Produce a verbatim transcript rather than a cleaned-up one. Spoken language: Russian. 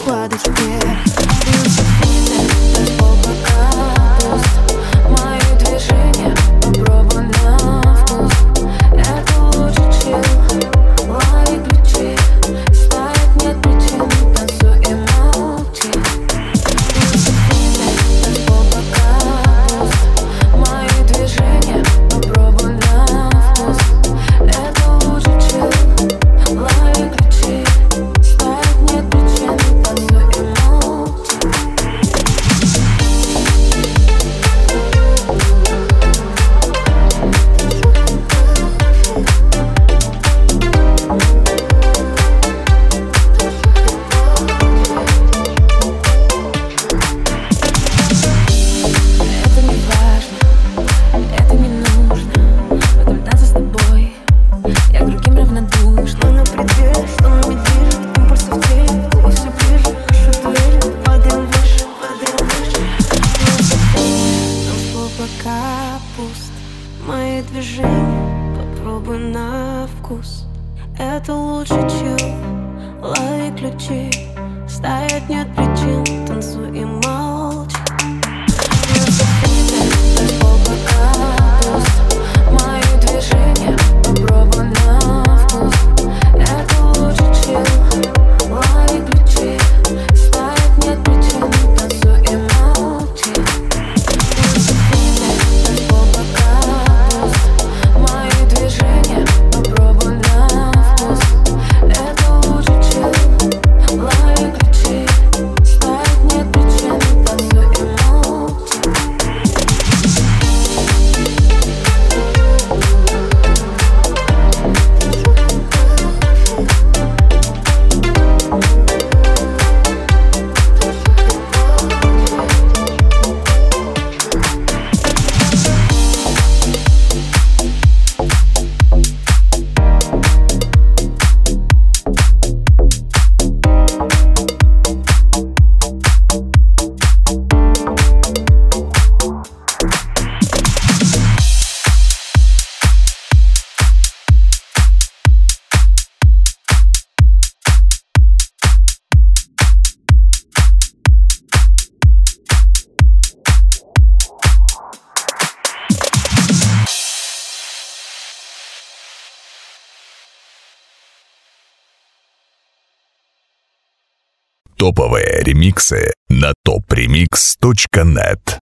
падать вверх. Танцпол пока пуст, мои движения попробуй на вкус. Это лучше, чил, лови ключи. Стоять нет причин, танцуй и молчи. Танцпол пока пуст, мои движения попробуй на вкус. Это лучше, чил, лови ключи. Стоять нет причин, танцуй и молчи. Это не важно, это не нужно. В этом танце с тобой я к другим равнодушна. Что на пределе, что на медвеже, импульсы в теле, губы все ближе, пишу дуэли, падаем выше, падаем выше. Танцпол пока пуст, мои движения попробуй на вкус. Это лучше, чил, лови ключи. Стоять нет причин, танцуй и молчи. Танцпол пока пуст, мои движения попробуй на вкус. Это лучше, чил, лови ключи. Стоять нет причин, танцуй и молчи. Танцпол пока пуст, мои движения попробуй на вкус. Это лучше, чил, лови ключи. Стоять нет причин, танцуй и молчи. Топовые ремиксы на топ ремикс точка нет.